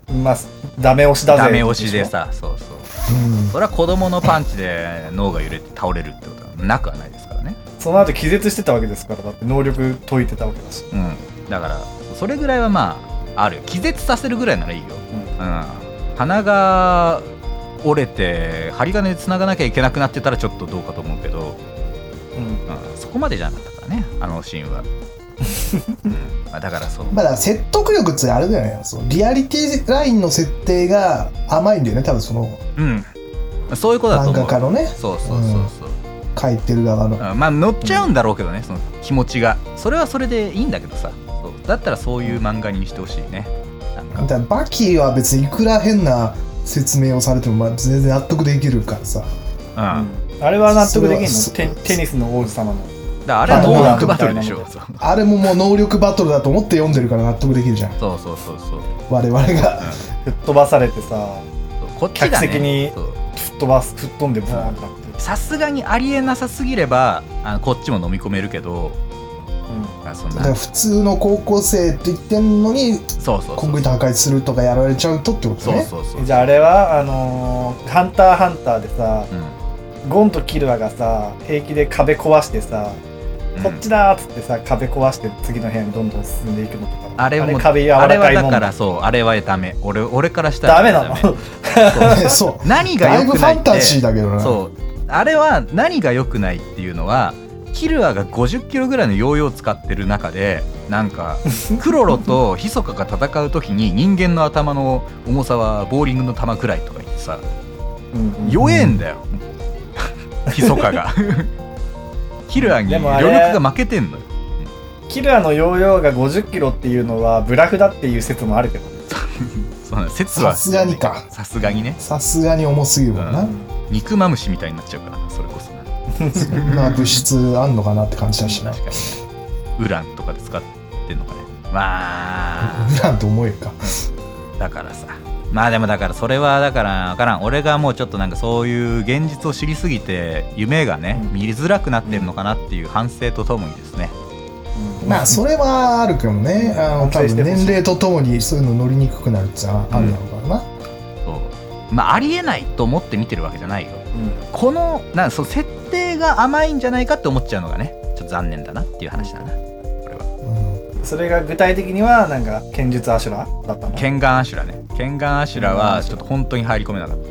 まあダメ押しだぜ。 ダメ押しでさ、そうそう、それは子供のパンチで脳が揺れて倒れるってことはなくはないですからね。 その後気絶してたわけですから、だって能力解いてたわけだし、 だからそれぐらいはまあある。気絶させるぐらいならいいよ、鼻が折れて針金で繋がなきゃいけなくなってたらちょっとどうかと思うけど、そこまでじゃなかったからね、あのシーンは。だからそう、 だから説得力ってあれだよね、そのリアリティラインの設定が甘いんだよね、多分その、 そういうことだと思う。 漫画家のね、 そう書いてる側の、 まあ乗っちゃうんだろうけどね、その気持ちが。それはそれでいいんだけどさ、そうだったらそういう漫画にしてほしいね。 だからバキは別にいくら変な説明をされてもまあ全然納得できるからさ、 あれは納得できんの？テニスの王子様の。 だからあれは能力バトルでしょ。 あれももう能力バトルだと思って読んでるから納得できるじゃん。 そう我々が、 吹っ飛ばされてさ、 こっちがね、 客席に吹っ飛んでブーンってなって、 さすがにありえなさすぎればこっちも飲み込めるけど、そんなだから普通の高校生って言ってんのにコンクリート破壊するとかやられちゃうとってことね。 じゃああれはハンターハンターでさ、ゴンとキルアがさ平気で壁壊してさ、こっちだーっつってさ壁壊して次の部屋にどんどん進んでいくのとか、 あれ壁柔らかいもん。 あれはだからそう、あれはダメ。俺からしたらダメなの。 そう何が良くないって、 だいぶファンタジーだけどな。 そうあれは何が良くないっていうのは、キルアが50キロぐらいのヨーヨーを使ってる中で、なんかクロロとヒソカが戦う時に人間の頭の重さはボーリングの球くらいとか言ってさ、弱えんだよヒソカがキルアに余力が負けてんのよ。 キルアのヨーヨーが50キロっていうのはブラフだっていう説もあるけどね。 そうな説はさすがにか。 さすがにね。 さすがに重すぎるもんな。 肉マムシみたいになっちゃうからな、それこそな。 そんな物質あんのかなって感じだしな。 確かにウランとかで使ってんのかね。まあウランと思えるか。 だからさ、まあでもだからそれはだから分からん。俺がもうちょっとなんかそういう現実を知りすぎて夢がね、見づらくなってるのかなっていう反省とともにですね、 まあそれはあるけどね、多分年齢とともにそういうの乗りにくくなるってのはあるだろうからな。 そうまあありえないと思って見てるわけじゃないよ、このそう設定が甘いんじゃないかって思っちゃうのがね、ちょっと残念だなっていう話だな、これは。 それが具体的にはなんか剣術アシュラだったの？ 剣眼アシュラね。剣眼アシュラはちょっと本当に入り込めなかった、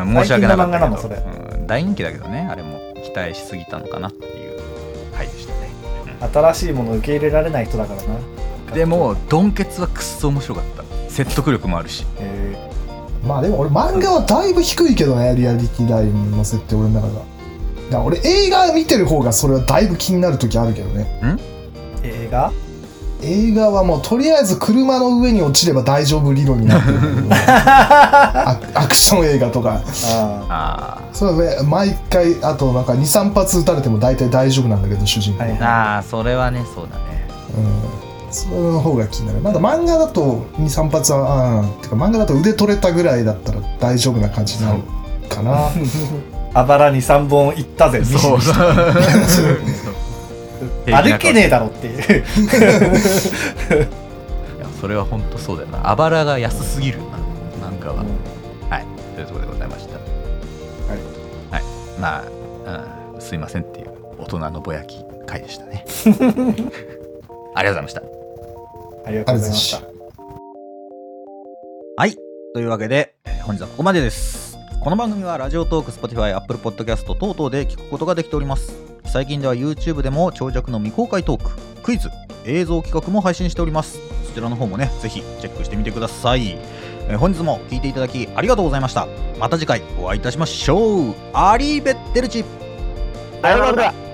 申し訳なかったけど、大人気だけどね、あれも期待しすぎたのかなっていう回でしたね、 新しいものを受け入れられない人だからな。 でもドンケツはくっそ面白かった。説得力もあるし、 まあでも俺漫画はだいぶ低いけどね、リアリティラインの設定俺の中が。だから俺映画見てる方がそれはだいぶ気になる時あるけどね。映画はもうとりあえず車の上に落ちれば大丈夫理論になってるんだけどアクション映画とかそうね、毎回あとなんか 2,3 発撃たれても大体大丈夫なんだけど主人公、 それはね、そうだね、 その方が気になる。まだ漫画だと 2,3 発はてか漫画だと腕取れたぐらいだったら大丈夫な感じになるかな。 あばらに3本いったぜ。そう歩けねえだろっていういやそれは本当そうだよな。あばらが安すぎるな、なんかは、はい、というところでございました。はい、まあ、すいませんっていう大人のぼやき回でしたねありがとうございました。 ありがとうございました。 はい、というわけで、本日はここまでです。この番組はラジオトーク、Spotify、Apple Podcast 等々で聞くことができております。最近では YouTube でも長尺の未公開トーク、クイズ、映像企画も配信しております。そちらの方もね、ぜひチェックしてみてください。本日も聞いていただきありがとうございました。また次回お会いいたしましょう。アリーベッテルチ。 さよなら。